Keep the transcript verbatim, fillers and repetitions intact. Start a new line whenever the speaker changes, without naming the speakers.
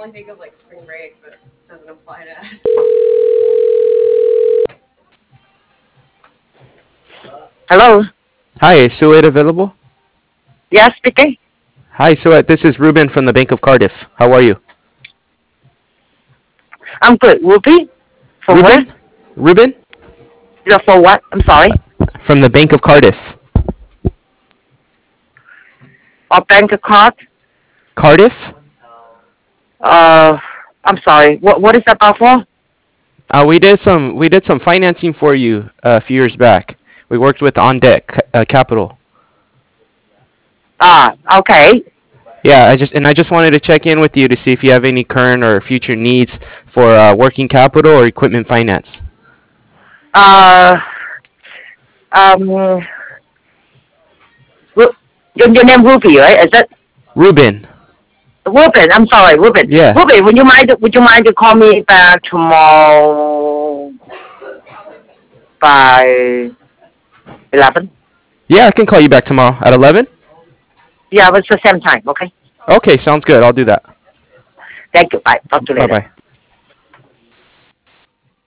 only think of like spring break, but it doesn't apply to us.
Hello.
Hi, is Suet available?
Yes, speaking.
Hi, Suet. This is Ruben from the Bank of Cardiff. How are you?
I'm good. Ruby? From where?
Ruben? Ruben?
You're for what? I'm sorry.
From the Bank of Cardiff.
Or bank card?
Cardiff?
Uh, I'm sorry. What What is that about for?
Uh, we did some we did some financing for you uh, a few years back. We worked with On Deck uh, Capital.
Ah, okay.
Yeah, I just and I just wanted to check in with you to see if you have any current or future needs for uh, working capital or equipment finance.
Uh, um, Ru- your, your name Ruby, right? Is that
Ruben.
Ruben? I'm sorry, Ruben.
Yeah.
Ruben, would you mind? Would you mind to call me back tomorrow by eleven?
Yeah, I can call you back tomorrow at eleven.
Yeah, it's the same time. Okay.
Okay, sounds good. I'll do that.
Thank you. Bye. Talk to you
Bye
later.
bye.